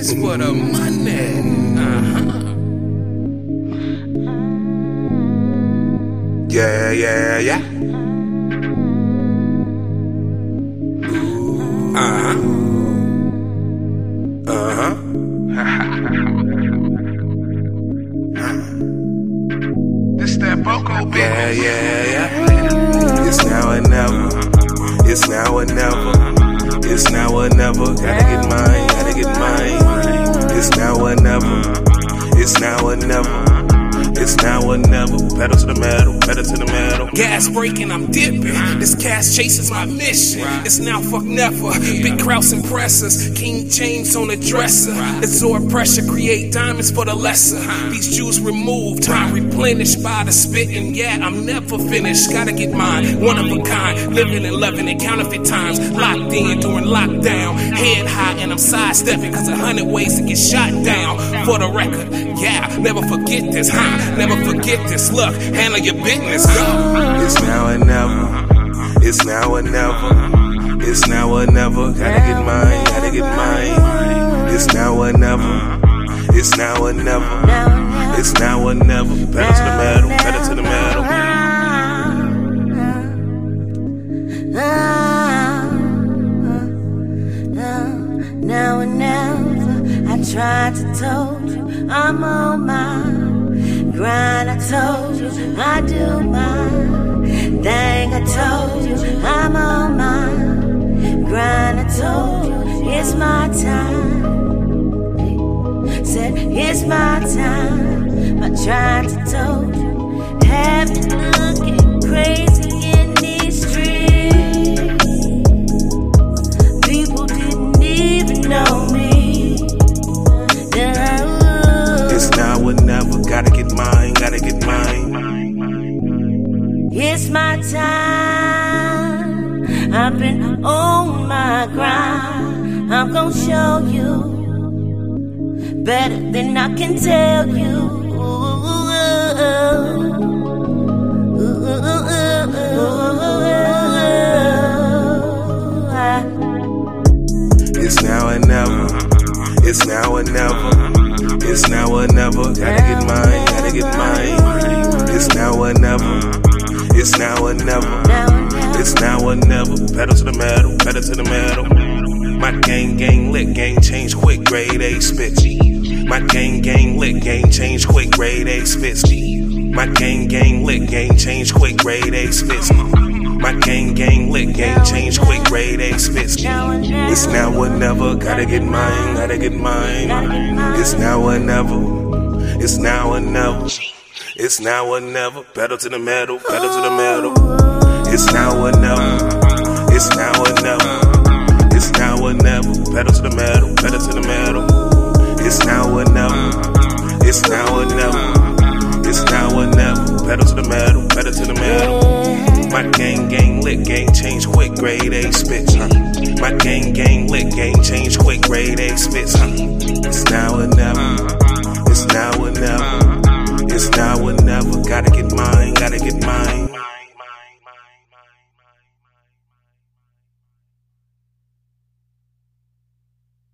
It's for the money. Yeah, yeah, yeah. This that Boko business. Yeah, yeah, yeah. It's now or never. It's now or never. It's now or never. Gotta get mine, gotta get mine. It's now or never. It's now or never. It's now or never. Pedal to the metal, pedal to the metal. Gas breaking, I'm dipping. This cash chase is my mission. It's now, fuck never. Big Kraus impressors. King James on the dresser. Absorb pressure, create diamonds for the lesser. These Jews removed, time replenished by the spitting. Yeah, I'm never finished. Gotta get mine, one of a kind. Living and loving in counterfeit times. Locked in during lockdown. Head high and I'm sidestepping. Cause 100 ways to get shot down. For the record, yeah, never forget this, huh? Never forget this. Look, handle your business, go. It's now or never. It's now or never. It's now or never. Gotta get mine, gotta get mine. It's now or never. It's now or never. It's now or never. Pedal to the metal, pedal to the metal. Now or never. I tried to told you I'm on my grind. I told you I do my thing. I told you I'm on my grind. I told you it's my time. Said it's my time. I tried to told you have been looking crazy in these streets. People didn't even know me. It's now or never. Gotta get mine, gotta get mine. It's my time. I've been on my grind. I'm gonna show you better than I can tell you. It's now or never. It's now or never. It's now or never. Gotta get mine, gotta get mine. It's now or never. It's now or never. It's now or never. Pedal to the metal, pedal to the metal. My gang lit, gang change quick, grade A spits. My gang lit, gang change quick, grade A spits. My gang lit, gang change quick, grade A spits. My gang lit, gang change quick, grade A spits. It's now or never. Gotta get mine, gotta get mine. It's now or never. It's now or never. It's now or never. Pedal to the metal, pedal to the metal. It's now or never. It's now or never. It's now or never. Pedal to the metal, pedal to the metal. It's now or never. It's now or never. It's now or never. Pedal to the metal, pedal to the metal. My gang lit, gang change quick, grade A spits. My gang lit, gang change quick, grade A spits. It's now or never.